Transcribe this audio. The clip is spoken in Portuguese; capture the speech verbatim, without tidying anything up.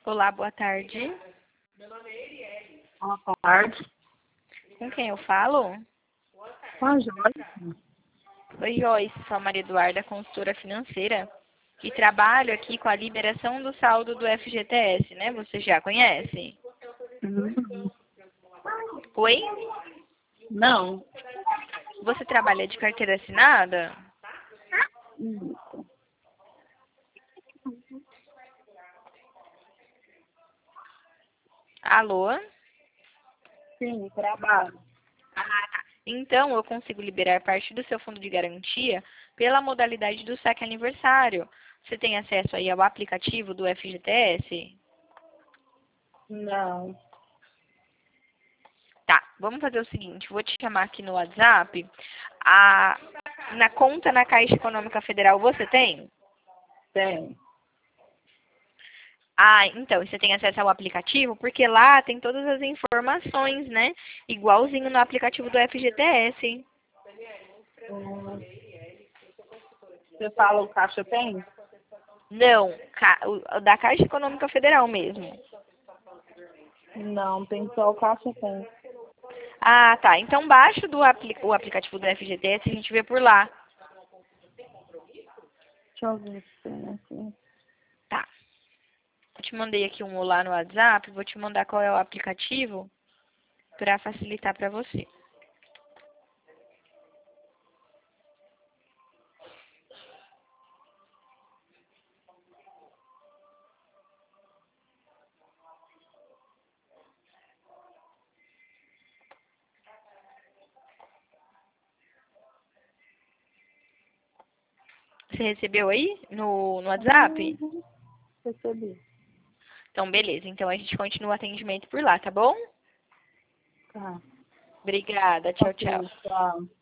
Olá, boa tarde. Boa tarde. Com quem eu falo? Com a Joyce. Oi, Joyce, sou a Maria Eduarda, consultora financeira, e trabalho aqui com a liberação do saldo do F G T S, né? Você já conhece? Uhum. Oi? Não. Você trabalha de carteira assinada? Isso. Alô? Sim, trabalho. Ah, tá. Então, eu consigo liberar parte do seu fundo de garantia pela modalidade do saque aniversário. Você tem acesso aí ao aplicativo do F G T S? Não. Tá, vamos fazer o seguinte, vou te chamar aqui no WhatsApp. A, na conta na Caixa Econômica Federal você tem? Tem. Ah, então, você tem acesso ao aplicativo? Porque lá tem todas as informações, né? Igualzinho no aplicativo do F G T S. Hum. Você fala o caixa tem? Não, ca- o da Caixa Econômica Federal mesmo. Não, tem só o caixa tem. Ah, tá. Então baixa do apli o aplicativo do F G T S e a gente vê por lá. Deixa eu ver se tem aqui. Tá. Eu te mandei aqui um olá no WhatsApp, vou te mandar qual é o aplicativo para facilitar para você. Você recebeu aí no, no WhatsApp? Uhum. Recebi. Então, beleza. Então, a gente continua o atendimento por lá, tá bom? Tá. Obrigada. Tchau, Ok, tchau. tchau.